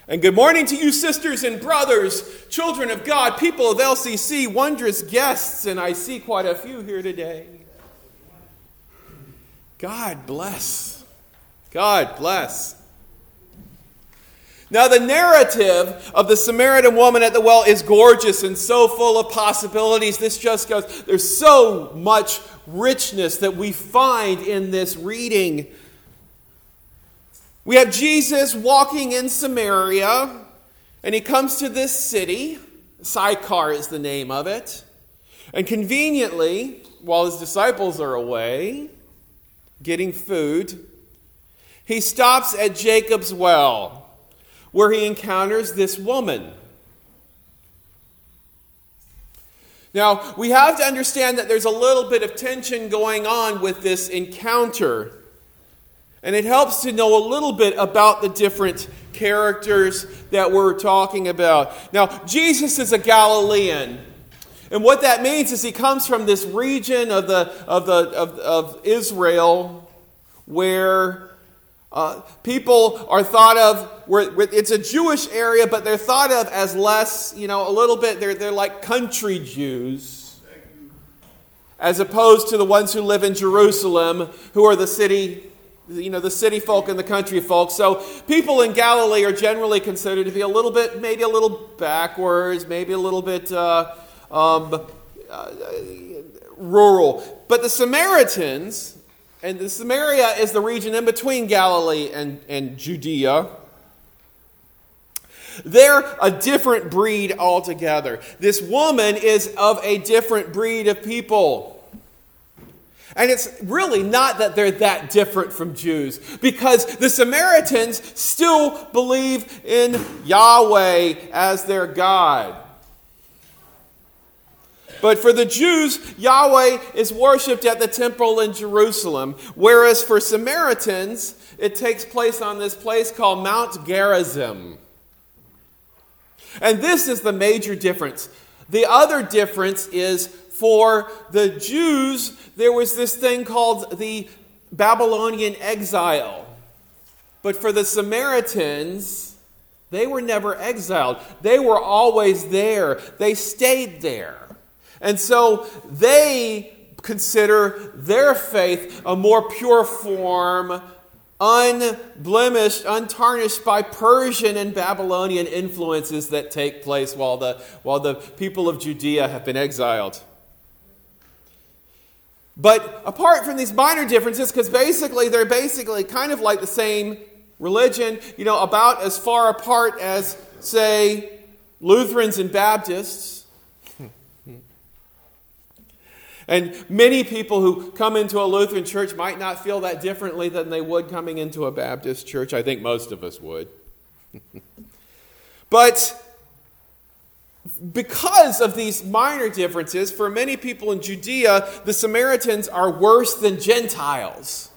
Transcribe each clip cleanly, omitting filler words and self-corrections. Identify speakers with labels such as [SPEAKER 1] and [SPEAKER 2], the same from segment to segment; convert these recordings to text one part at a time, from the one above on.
[SPEAKER 1] And good morning to you, sisters and brothers, children of God, people of LCC, wondrous guests, and I see quite a few here today. God bless. God bless. Now, the narrative of the Samaritan woman at the well is gorgeous and so full of possibilities. This just goes, there's so much richness that we find in this reading. We have Jesus walking in Samaria, and he comes to this city. Sychar is the name of it. And conveniently, while his disciples are away getting food, he stops at Jacob's well, where he encounters this woman. Now, we have to understand that there's a little bit of tension going on with this encounter. And it helps to know a little bit about the different characters that we're talking about. Now, Jesus is a Galilean. And what that means is he comes from this region of Israel where people are thought of, it's a Jewish area, but they're thought of as less, a little bit, they're like country Jews, as opposed to the ones who live in Jerusalem, who are the city folk and the country folk. So people in Galilee are generally considered to be maybe a little backwards, maybe a little bit rural. But the Samaritans, and the Samaria is the region in between Galilee and Judea, they're a different breed altogether. This woman is of a different breed of people. And it's really not that they're that different from Jews, because the Samaritans still believe in Yahweh as their God. But for the Jews, Yahweh is worshipped at the temple in Jerusalem, whereas for Samaritans, it takes place on this place called Mount Gerizim. And this is the major difference. The other difference is for the Jews, there was this thing called the Babylonian exile. But for the Samaritans, they were never exiled. They were always there. They stayed there. And so they consider their faith a more pure form, unblemished, untarnished by Persian and Babylonian influences that take place while the people of Judea have been exiled. But apart from these minor differences, because they're basically kind of like the same religion, about as far apart as, say, Lutherans and Baptists. And many people who come into a Lutheran church might not feel that differently than they would coming into a Baptist church. I think most of us would. But because of these minor differences, for many people in Judea, the Samaritans are worse than Gentiles.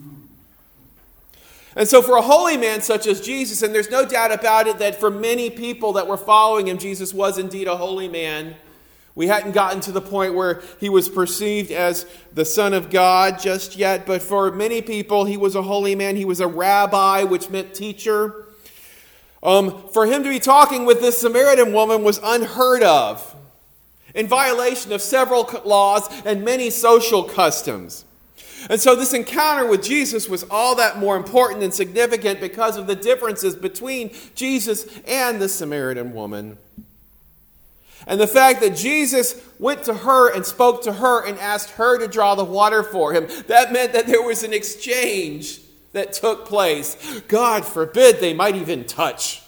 [SPEAKER 1] And so for a holy man such as Jesus, and there's no doubt about it that for many people that were following him, Jesus was indeed a holy man. We hadn't gotten to the point where he was perceived as the Son of God just yet, but for many people, he was a holy man. He was a rabbi, which meant teacher. For him to be talking with this Samaritan woman was unheard of, in violation of several laws and many social customs. And so this encounter with Jesus was all that more important and significant because of the differences between Jesus and the Samaritan woman. And the fact that Jesus went to her and spoke to her and asked her to draw the water for him, that meant that there was an exchange that took place. God forbid they might even touch.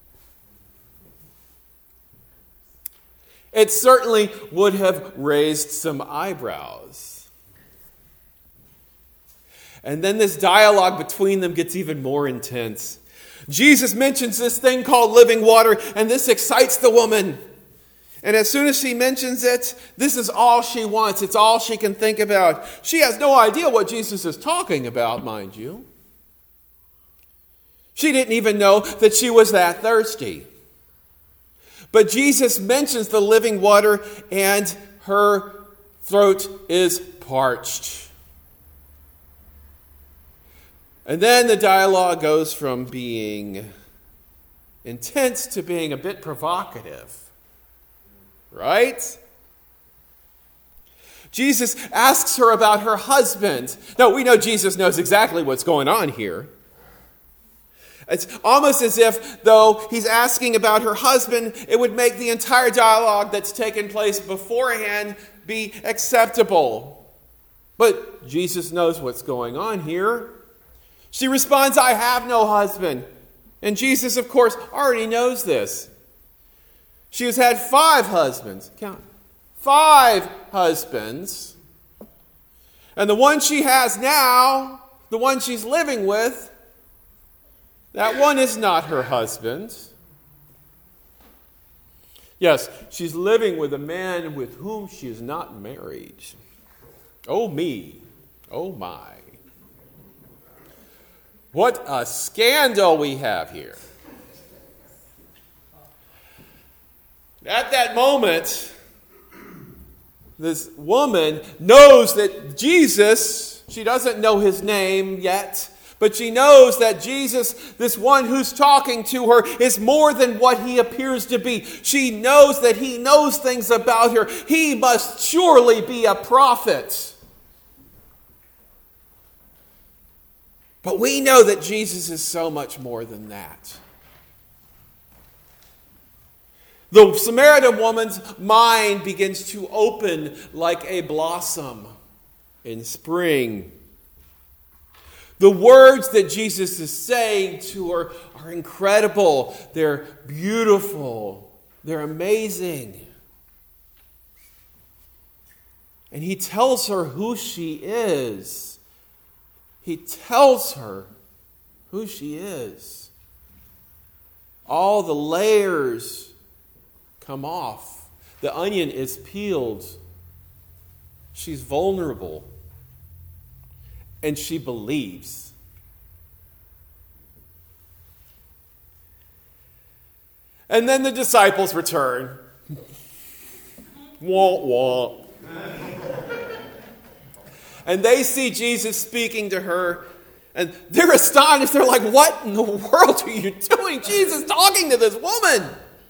[SPEAKER 1] It certainly would have raised some eyebrows. And then this dialogue between them gets even more intense. Jesus mentions this thing called living water, and this excites the woman. And as soon as she mentions it, this is all she wants. It's all she can think about. She has no idea what Jesus is talking about, mind you. She didn't even know that she was that thirsty. But Jesus mentions the living water, and her throat is parched. And then the dialogue goes from being intense to being a bit provocative. Right? Jesus asks her about her husband. Now, we know Jesus knows exactly what's going on here. It's almost as if, though he's asking about her husband, it would make the entire dialogue that's taken place beforehand be acceptable. But Jesus knows what's going on here. She responds, I have no husband. And Jesus, of course, already knows this. She has had 5 husbands. Count. 5 husbands. And the one she has now, the one she's living with, that one is not her husband. Yes, she's living with a man with whom she is not married. Oh me. Oh my. What a scandal we have here. At that moment, this woman knows that Jesus, she doesn't know his name yet, but she knows that Jesus, this one who's talking to her, is more than what he appears to be. She knows that he knows things about her. He must surely be a prophet. But we know that Jesus is so much more than that. The Samaritan woman's mind begins to open like a blossom in spring. The words that Jesus is saying to her are incredible. They're beautiful. They're amazing. And he tells her who she is. He tells her who she is. All the layers come off. The onion is peeled. She's vulnerable. And she believes. And then the disciples return. Wah, wah. And they see Jesus speaking to her. And they're astonished. They're like, what in the world are you doing? Jesus talking to this woman.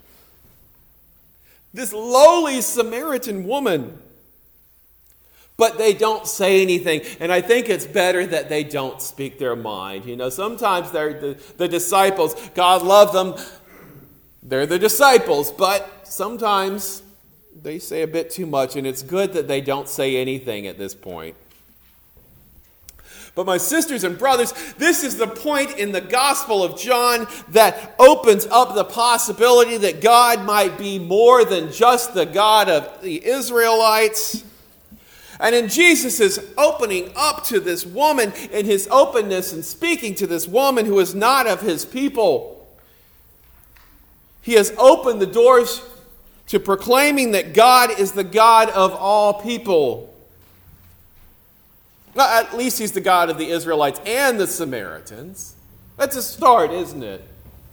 [SPEAKER 1] This lowly Samaritan woman. But they don't say anything. And I think it's better that they don't speak their mind. You know, sometimes they're the disciples. God loved them. They're the disciples. But sometimes they say a bit too much. And it's good that they don't say anything at this point. But my sisters and brothers, this is the point in the Gospel of John that opens up the possibility that God might be more than just the God of the Israelites. And in Jesus' opening up to this woman, in his openness and speaking to this woman who is not of his people, he has opened the doors to proclaiming that God is the God of all people. Well, at least he's the God of the Israelites and the Samaritans. That's a start, isn't it?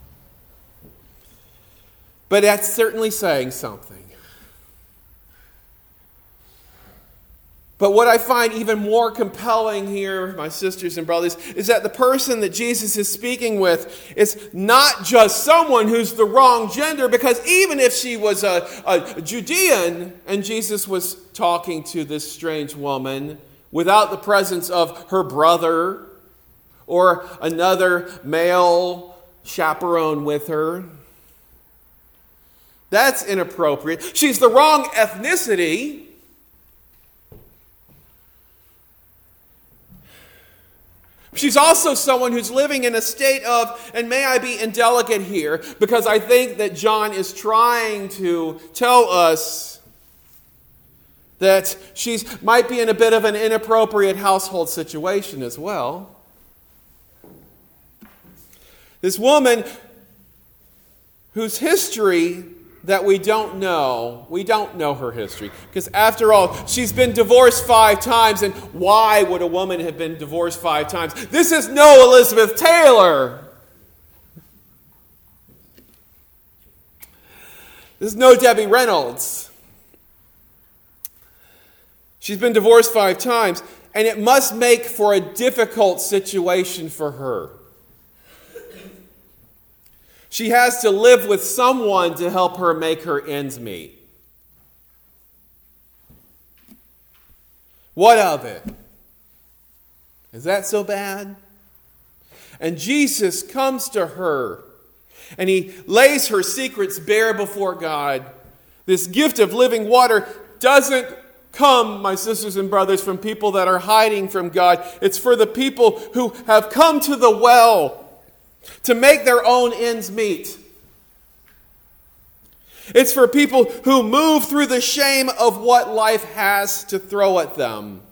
[SPEAKER 1] But that's certainly saying something. But what I find even more compelling here, my sisters and brothers, is that the person that Jesus is speaking with is not just someone who's the wrong gender, because even if she was a Judean and Jesus was talking to this strange woman without the presence of her brother or another male chaperone with her, that's inappropriate. She's the wrong ethnicity. She's also someone who's living in a state of, and may I be indelicate here, because I think that John is trying to tell us that she might be in a bit of an inappropriate household situation as well. This woman whose history that we don't know her history. Because after all, she's been divorced 5 times, and why would a woman have been divorced 5 times? This is no Elizabeth Taylor. This is no Debbie Reynolds. She's been divorced 5 times, and it must make for a difficult situation for her. She has to live with someone to help her make her ends meet. What of it? Is that so bad? And Jesus comes to her and he lays her secrets bare before God. This gift of living water doesn't come, my sisters and brothers, from people that are hiding from God. It's for the people who have come to the well to make their own ends meet. It's for people who move through the shame of what life has to throw at them.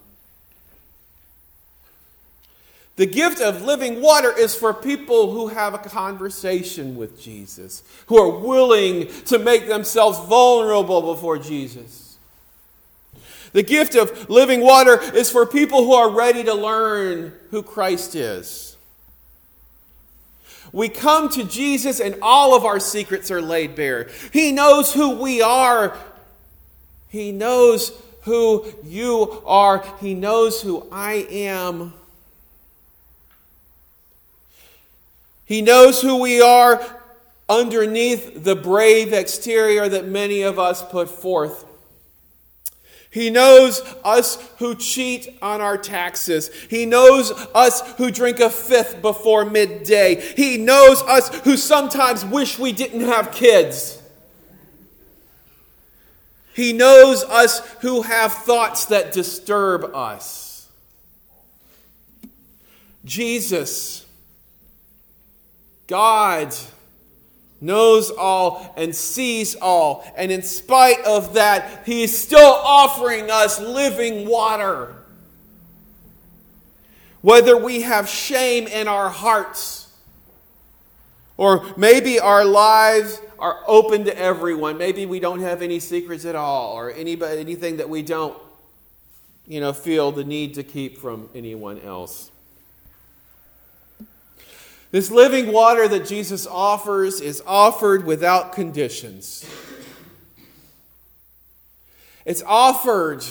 [SPEAKER 1] The gift of living water is for people who have a conversation with Jesus, who are willing to make themselves vulnerable before Jesus. The gift of living water is for people who are ready to learn who Christ is. We come to Jesus and all of our secrets are laid bare. He knows who we are. He knows who you are. He knows who I am. He knows who we are underneath the brave exterior that many of us put forth. He knows us who cheat on our taxes. He knows us who drink a fifth before midday. He knows us who sometimes wish we didn't have kids. He knows us who have thoughts that disturb us. Jesus, God, knows all and sees all. And in spite of that, he is still offering us living water. Whether we have shame in our hearts, or maybe our lives are open to everyone. Maybe we don't have any secrets at all, or anything that we don't, feel the need to keep from anyone else. This living water that Jesus offers is offered without conditions. It's offered.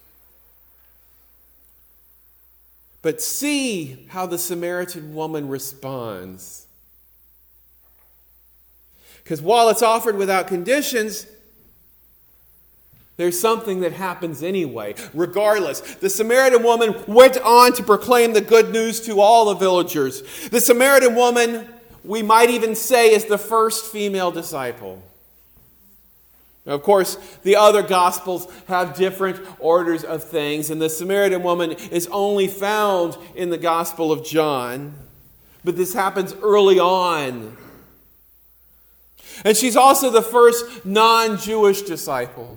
[SPEAKER 1] But see how the Samaritan woman responds. Because while it's offered without conditions, there's something that happens anyway. Regardless, the Samaritan woman went on to proclaim the good news to all the villagers. The Samaritan woman, we might even say, is the first female disciple. Now, of course, the other Gospels have different orders of things, and the Samaritan woman is only found in the Gospel of John. But this happens early on. And she's also the first non-Jewish disciple.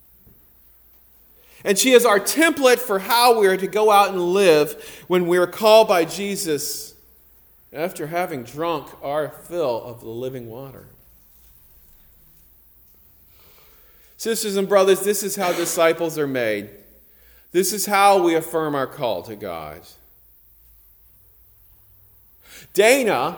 [SPEAKER 1] And she is our template for how we are to go out and live when we are called by Jesus after having drunk our fill of the living water. Sisters and brothers, this is how disciples are made. This is how we affirm our call to God. Dana,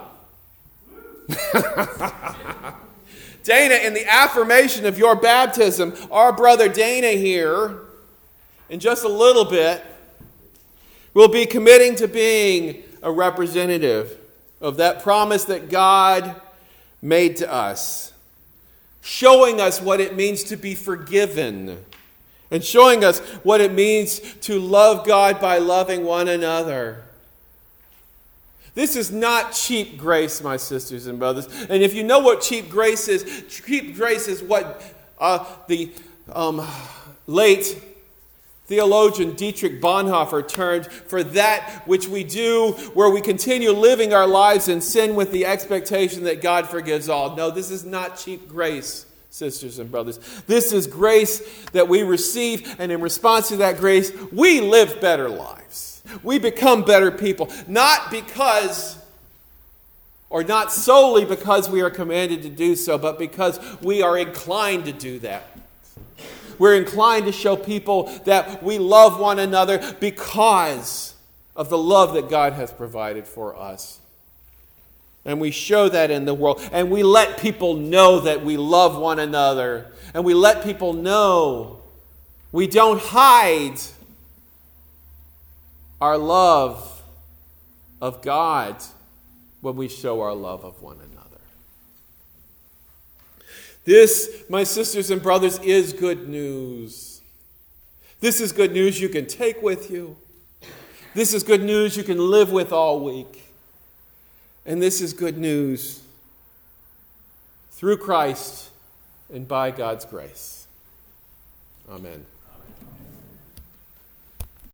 [SPEAKER 1] in the affirmation of your baptism, our brother Dana here, in just a little bit, will be committing to being a representative of that promise that God made to us, showing us what it means to be forgiven, and showing us what it means to love God by loving one another. This is not cheap grace, my sisters and brothers. And if you know what cheap grace is what the late theologian Dietrich Bonhoeffer termed for that which we do where we continue living our lives in sin with the expectation that God forgives all. No, this is not cheap grace, sisters and brothers. This is grace that we receive, and in response to that grace, we live better lives. We become better people, not because, or not solely because we are commanded to do so, but because we are inclined to do that. We're inclined to show people that we love one another because of the love that God has provided for us. And we show that in the world. And we let people know that we love one another. And we let people know we don't hide our love of God when we show our love of one another. This, my sisters and brothers, is good news. This is good news you can take with you. This is good news you can live with all week. And this is good news through Christ and by God's grace. Amen.